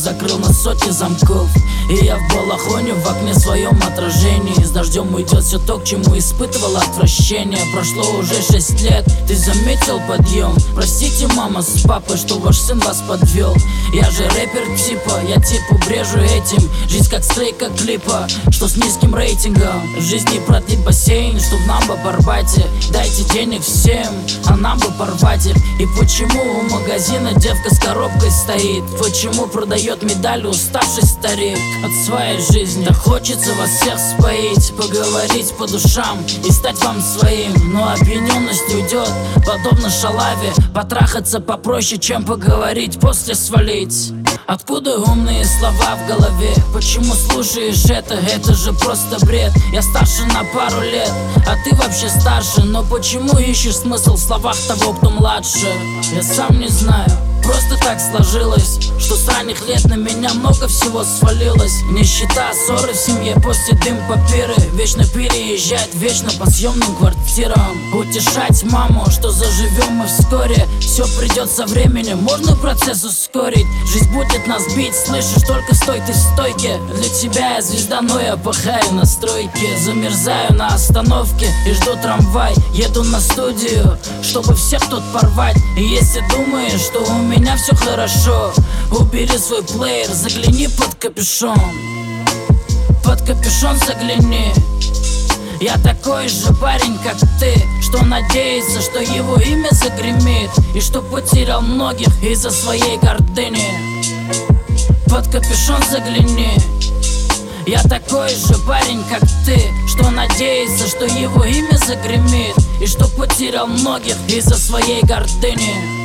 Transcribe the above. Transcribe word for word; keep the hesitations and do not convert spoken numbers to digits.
закрыл на сотни замков. И я в балахоне, в окне своем отражении. С дождем уйдет все то, к чему испытывал отвращение. Прошло уже шесть лет, ты заметил подъем? Простите, мама с папой, что ваш сын вас подвел. Я же рэпер типа, я типа брежу этим. Жизнь как стрейка клипа, что с низким рейтингом. В жизни продлить бассейн, чтоб нам бы порвать. Дайте денег всем, а нам бы порвать. И почему у магазина девка с коробкой стоит? Почему продает медали уставший старик от своей жизни? Да хочется вас всех споить, поговорить по душам и стать вам своим. Но опьяненность уйдет, подобно шалаве. Потрахаться попроще, чем поговорить, после свалить. Откуда умные слова в голове? Почему слушаешь это? Это же просто бред. Я старше на пару лет, а ты вообще старше. Но почему ищешь смысл в словах того, кто младше? Я сам не знаю. Просто так сложилось, что с ранних лет на меня много всего свалилось. Нищета, ссоры в семье, после дым папиры. Вечно переезжать, вечно по съемным квартирам. Утешать маму, что заживем мы вскоре. Все придет со временем, можно процесс ускорить. Жизнь будет нас бить, слышишь, только стой ты в стойке. Для тебя я звезда, но я пахаю на стройке. Замерзаю на остановке и жду трамвай. Еду на студию, чтобы всех тут порвать. И если думаешь, что у меня меня все хорошо, убери свой плеер, загляни под капюшон. Под капюшон загляни. Я такой же парень, как ты, что надеется, что его имя загремит, и что потерял многих из-за своей гордыни. Под капюшон загляни. Я такой же парень, как ты, что надеется, что его имя загремит, и что потерял многих из-за своей гордыни.